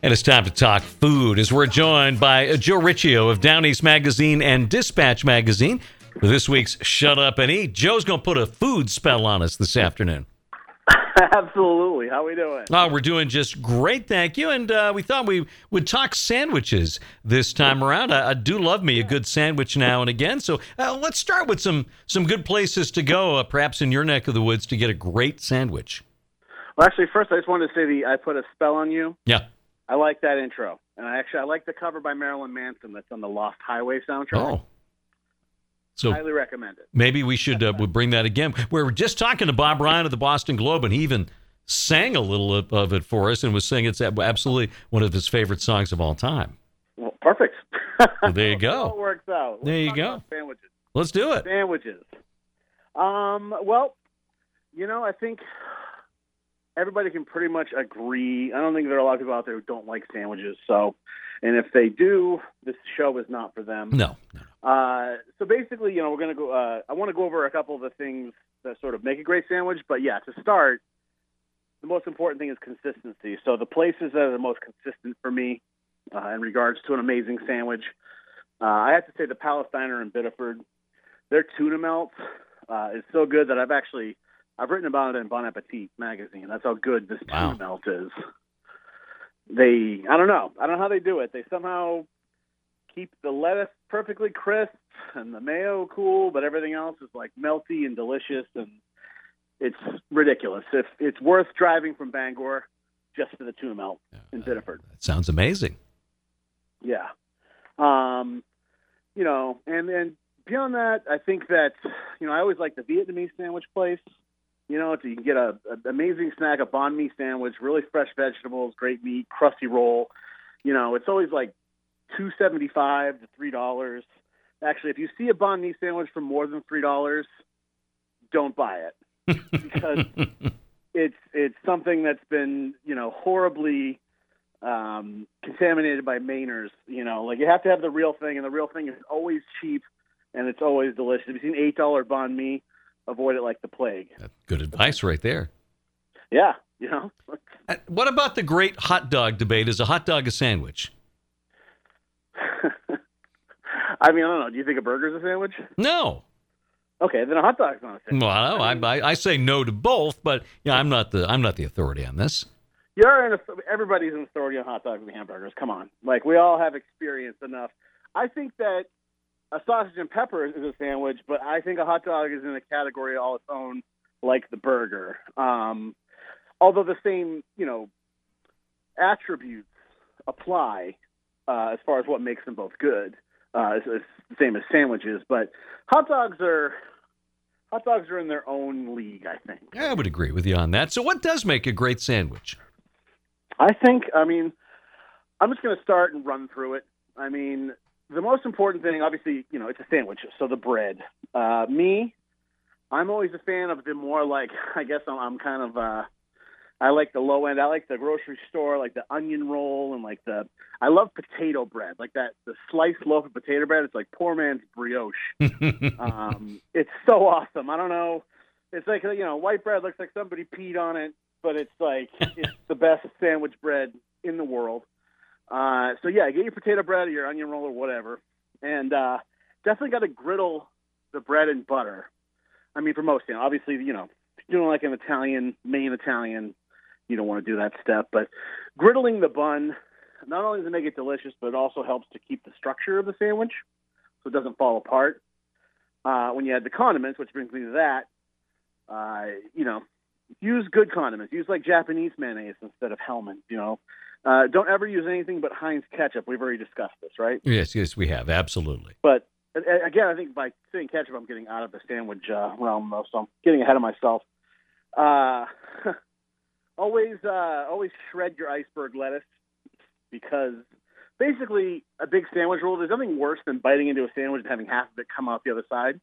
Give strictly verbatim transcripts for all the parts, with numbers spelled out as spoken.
And it's time to talk food as we're joined by Joe Riccio of Down East Magazine and Dispatch Magazine for this week's Shut Up and Eat. Joe's going to put a food spell on us this afternoon. Absolutely. How are we doing? Oh, we're doing just great, thank you. And uh, we thought we would talk sandwiches this time around. I, I do love me a good sandwich now and again. So uh, let's start with some, some good places to go, uh, perhaps in your neck of the woods, to get a great sandwich. Well, actually, first I just wanted to say the I Put a Spell on You. Yeah. I like that intro. And I actually I like the cover by Marilyn Manson that's on the Lost Highway soundtrack. Oh. So highly recommend it. Maybe we should uh, we'll bring that again. We were just talking to Bob Ryan of the Boston Globe, and he even sang a little of, of it for us and was saying it's absolutely one of his favorite songs of all time. Well, perfect. Well, there you go. It all works out. Let's there you talk go. about sandwiches. Let's do it. Sandwiches. Um, well, you know, I think everybody can pretty much agree. I don't think there are a lot of people out there who don't like sandwiches. So, and if they do, this show is not for them. No. no. Uh, so basically, you know, we're going to go, uh, I want to go over a couple of the things that sort of make a great sandwich. But yeah, to start, the most important thing is consistency. So the places that are the most consistent for me uh, in regards to an amazing sandwich, uh, I have to say the Palestiner in Biddeford. Their tuna melt uh, is so good that I've actually, I've written about it in Bon Appetit magazine. That's how good this Wow. tuna melt is. They, I don't know. I don't know how they do it. They somehow keep the lettuce perfectly crisp and the mayo cool, but everything else is like melty and delicious, and it's ridiculous. If it's worth driving from Bangor just for the tuna melt in Biddeford. That sounds amazing. Yeah. Um, you know, and, and beyond that, I think that, you know, I always like the Vietnamese sandwich place. You know, you can get a, a amazing snack, a banh mi sandwich, really fresh vegetables, great meat, crusty roll. You know, it's always like two seventy-five to three dollars. Actually, if you see a banh mi sandwich for more than three dollars, don't buy it because it's it's something that's been, you know, horribly um, contaminated by Mainers. You know, like you have to have the real thing, and the real thing is always cheap and it's always delicious. Have you seen eight dollar banh mi? Avoid it like the plague. That's good advice right there. Yeah, you know. Uh, What about the great hot dog debate? Is a hot dog a sandwich? I mean, I don't know. Do you think a burger's a sandwich? No. Okay, then a hot dog's not a sandwich. Well, I, know, I, I, I say no to both, but yeah, I'm not the I'm not the authority on this. You're an, everybody's an authority on hot dogs and hamburgers. Come on, like we all have experience enough. I think that a sausage and pepper is a sandwich, but I think a hot dog is in a category all its own, like the burger. Um, although the same, you know, attributes apply uh, as far as what makes them both good. Uh, it's, it's the same as sandwiches, but hot dogs are hot dogs are in their own league, I think. Yeah, I would agree with you on that. So what does make a great sandwich? I think, I mean, I'm just going to start and run through it. I mean, the most important thing, obviously, you know, it's a sandwich, so the bread. Uh, me, I'm always a fan of the more like, I guess I'm, I'm kind of, uh, I like the low end. I like the grocery store, like the onion roll and like the, I love potato bread, like that, the sliced loaf of potato bread. It's like poor man's brioche. um, it's so awesome. I don't know. It's like, you know, white bread looks like somebody peed on it, but it's like, it's the best sandwich bread in the world. Uh, so yeah, get your potato bread or your onion roll or whatever. And, uh, definitely got to griddle the bread in butter. I mean, for most, you know, obviously, you know, if you're doing like an Italian, main Italian, you don't want to do that step, but griddling the bun, not only does it make it delicious, but it also helps to keep the structure of the sandwich so it doesn't fall apart. Uh, when you add the condiments, which brings me to that, uh, you know, use good condiments. Use like Japanese mayonnaise instead of Hellman, you know. Uh, don't ever use anything but Heinz ketchup. We've already discussed this, right? Yes, yes, we have. Absolutely. But again, I think by saying ketchup, I'm getting out of the sandwich uh, realm, so I'm getting ahead of myself. Uh, always, uh, always shred your iceberg lettuce because basically a big sandwich roll, there's nothing worse than biting into a sandwich and having half of it come out the other side.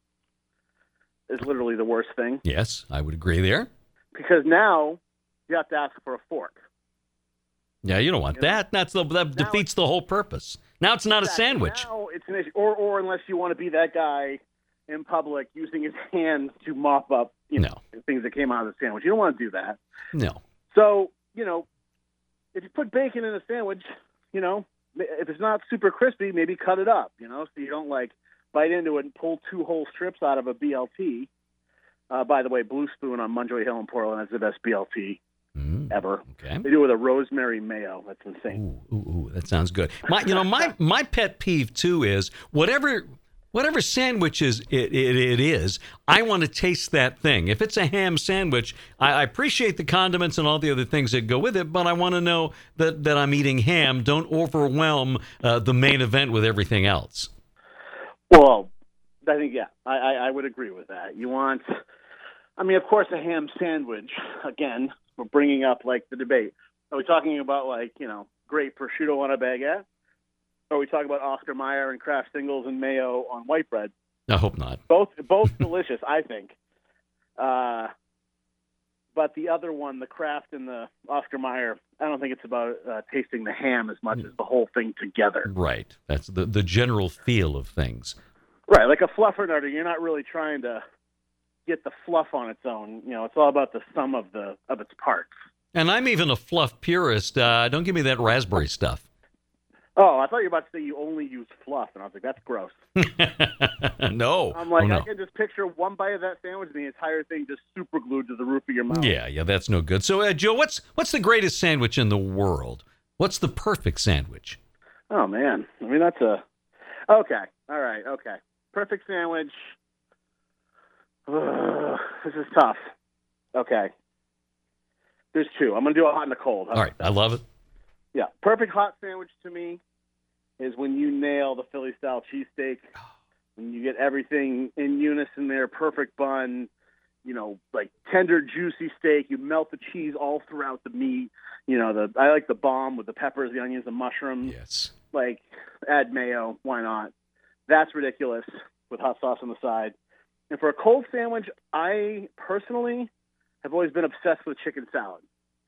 Is literally the worst thing. Yes, I would agree there. Because now you have to ask for a fork. Yeah, you don't want You know, that. That's the, that defeats the whole purpose. Now it's not exactly. a sandwich. Now it's an issue. Or, or unless you want to be that guy in public using his hands to mop up, you know, No. things that came out of the sandwich. You don't want to do that. No. So, you know, if you put bacon in a sandwich, you know, if it's not super crispy, maybe cut it up, you know, so you don't like bite into it and pull two whole strips out of a B L T. Uh, by the way, Blue Spoon on Munjoy Hill in Portland has the best B L T mm, ever. Okay. They do it with a rosemary mayo. That's insane. Ooh, ooh, ooh, that sounds good. My, you know, my my pet peeve too is whatever whatever sandwiches it, it, it is, I want to taste that thing. If it's a ham sandwich, I, I appreciate the condiments and all the other things that go with it, but I want to know that, that I'm eating ham. Don't overwhelm uh, the main event with everything else. Well, I think, yeah, I, I, I would agree with that. You want, I mean, of course, a ham sandwich, again, we're bringing up, like, the debate. Are we talking about, like, you know, great prosciutto on a baguette? Or are we talking about Oscar Mayer and Kraft singles and mayo on white bread? I hope not. Both both delicious, I think. Uh, but the other one, the Kraft and the Oscar Mayer, I don't think it's about uh, tasting the ham as much as the whole thing together. Right. That's the, the general feel of things. Right, like a fluffernutter, you're not really trying to get the fluff on its own. You know, it's all about the sum of the of its parts. And I'm even a fluff purist. Uh, don't give me that raspberry stuff. Oh, I thought you were about to say you only use fluff, and I was like, that's gross. No. I'm like, oh, no. I can just picture one bite of that sandwich and the entire thing just super glued to the roof of your mouth. Yeah, yeah, that's no good. So, uh, Joe, what's what's the greatest sandwich in the world? What's the perfect sandwich? Oh, man. I mean, that's a... Okay. All right. Okay. Perfect sandwich. Ugh, this is tough. Okay. There's two. I'm going to do a hot and a cold. All right. I love it. Yeah. Perfect hot sandwich to me is when you nail the Philly-style cheesesteak, when you get everything in unison there, perfect bun, you know, like tender, juicy steak. You melt the cheese all throughout the meat. You know, the I like the bomb with the peppers, the onions, the mushrooms. Yes. Like, add mayo. Why not? That's ridiculous with hot sauce on the side. And for a cold sandwich, I personally have always been obsessed with chicken salad.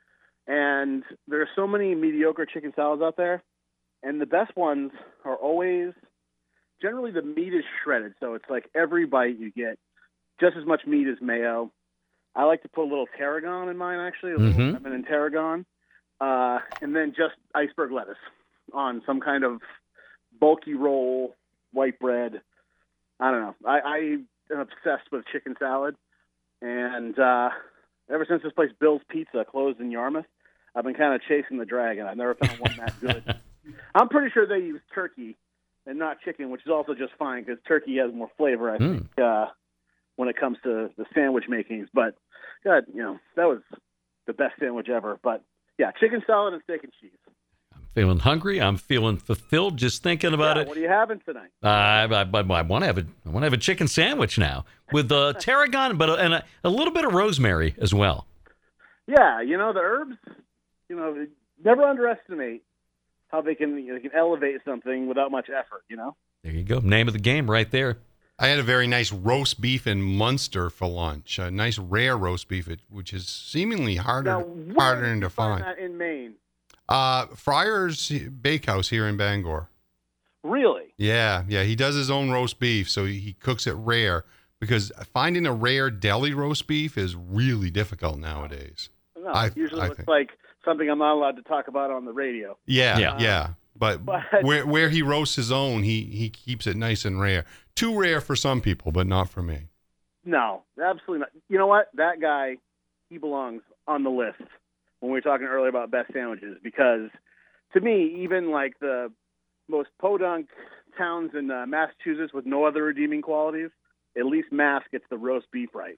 And there are so many mediocre chicken salads out there. And the best ones are always, generally the meat is shredded. So it's like every bite you get just as much meat as mayo. I like to put a little tarragon in mine, actually, a little Mm-hmm. lemon and tarragon. Uh, and then just iceberg lettuce on some kind of bulky roll, white bread. I don't know. I, I am obsessed with chicken salad. And uh, ever since this place, Bill's Pizza, closed in Yarmouth, I've been kind of chasing the dragon. I've never found one that good. I'm pretty sure they use turkey and not chicken, which is also just fine because turkey has more flavor, I Mm. think, uh, when it comes to the sandwich makings. But, God, you know, that was the best sandwich ever. But, yeah, chicken salad and steak and cheese. I'm feeling hungry. I'm feeling fulfilled just thinking about Yeah, it. what are you having tonight? Uh, I, I, I want to have a I want to have a chicken sandwich now with uh, tarragon, but and a, a little bit of rosemary as well. Yeah, you know, the herbs, you know, never underestimate how they can, they can elevate something without much effort, you know? There you go. Name of the game right there. I had a very nice roast beef in Munster for lunch. A nice rare roast beef, which is seemingly harder Now, where harder did you to find find. that in Maine? Uh, Friar's Bakehouse here in Bangor. Really? Yeah, yeah. He does his own roast beef, so he, he cooks it rare because finding a rare deli roast beef is really difficult nowadays. No, I- it usually I looks think- like something I'm not allowed to talk about on the radio. Yeah, Yeah. yeah. But, But- where where he roasts his own, he he keeps it nice and rare. Too rare for some people, but not for me. No, absolutely not. You know what? That guy, he belongs on the list when we were talking earlier about best sandwiches because to me, even like the most podunk towns in uh, Massachusetts with no other redeeming qualities, at least Mass gets the roast beef right.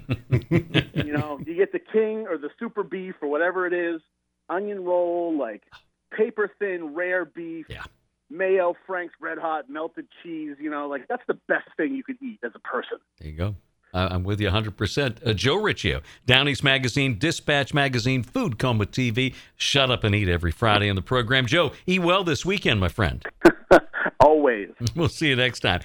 You know, you get the king or the super beef or whatever it is, onion roll, like paper thin, rare beef, Yeah. mayo, Frank's Red Hot, melted cheese. You know, like that's the best thing you could eat as a person. There you go. Uh, I'm with you one hundred percent. Uh, Joe Riccio, Down East Magazine, Dispatch Magazine, Food Coma T V. Shut up and eat every Friday in the program. Joe, eat well this weekend, my friend. Always. We'll see you next time.